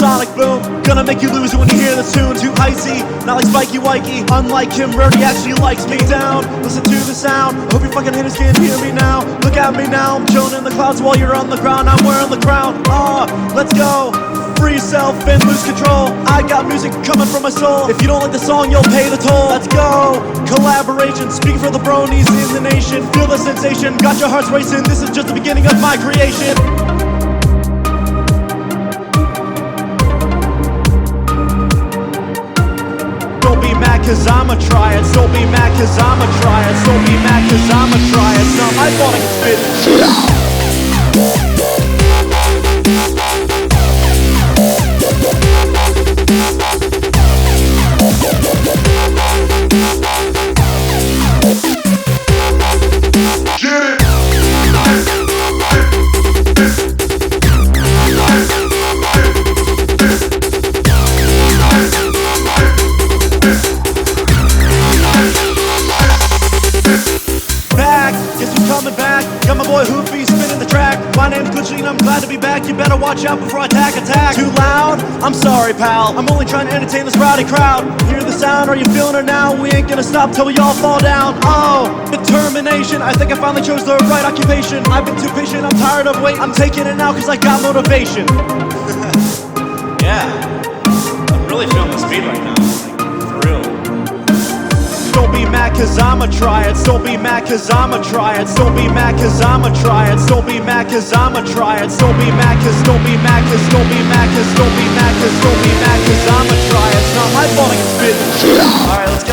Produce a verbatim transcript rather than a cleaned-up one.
sonic boom. Gonna make you lose when you hear this tune. Too icy, not like Spikey Wikey. Unlike him, Rarity actually likes me. Down, listen to the sound. I hope your fucking haters can't hear me now. Look at me now, I'm chilling in the clouds while you're on the ground. I'm wearing the crown. Ah, uh, let's go. Free yourself and lose control. I got music coming from my soul. If you don't like the song, you'll pay the toll. Let's go. Collaboration, speak for the bronies in the nation. Feel the sensation, got your hearts racing. This is just the beginning of my creation. Don't be mad cause I'ma try it. Don't be mad cause I'ma try it. Don't be mad cause I'ma try it. It's not my fault I can spit it. Coming back, got my boy Hoopy spinning the track. My name's Glitchy and I'm glad to be back. You better watch out before I attack, attack. Too loud? I'm sorry, pal. I'm only trying to entertain this rowdy crowd. Hear the sound? Are you feeling it now? We ain't gonna stop till we all fall down. Oh, determination. I think I finally chose the right occupation. I've been too patient, I'm tired of waiting. I'm taking it now cause I got motivation. Yeah, I'm really feeling the speed right now. Like, for real. Don't be mad cause I'ma try it. Don't be mad cause I'ma try it. Don't be mad cause I'ma try it. Don't be mad cause I'ma try it. Don't be mad cause don't be mad cause don't be mad cause don't be mad cause don't be mad cause I'ma try it. It's not my fault I can spit. Alright, let's go.